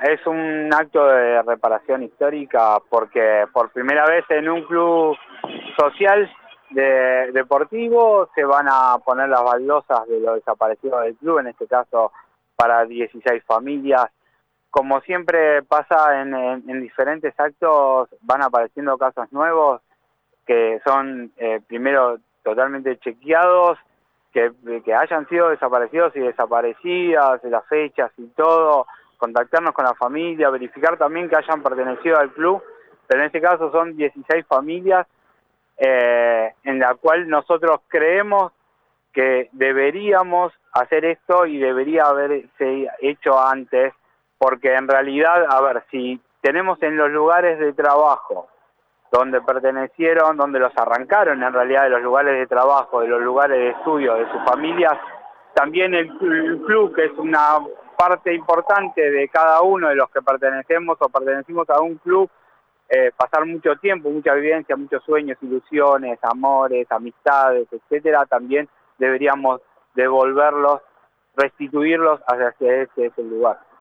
es un acto de reparación histórica porque por primera vez en un club social deportivo se van a poner las baldosas de los desaparecidos del club, en este caso para 16 familias. Como siempre pasa en diferentes actos, van apareciendo casos nuevos que son primero totalmente chequeados, que hayan sido desaparecidos y desaparecidas, las fechas y todo, contactarnos con la familia, verificar también que hayan pertenecido al club, pero en este caso son 16 familias en la cual nosotros creemos que deberíamos hacer esto y debería haberse hecho antes, porque en realidad, a ver, si tenemos en los lugares de trabajo donde pertenecieron, donde los arrancaron en realidad de los lugares de trabajo, de los lugares de estudio, de sus familias, también el club, que es una parte importante de cada uno de los que pertenecemos o pertenecimos a un club, pasar mucho tiempo, mucha vivencia, muchos sueños, ilusiones, amores, amistades, etcétera, también deberíamos devolverlos, restituirlos hacia ese lugar.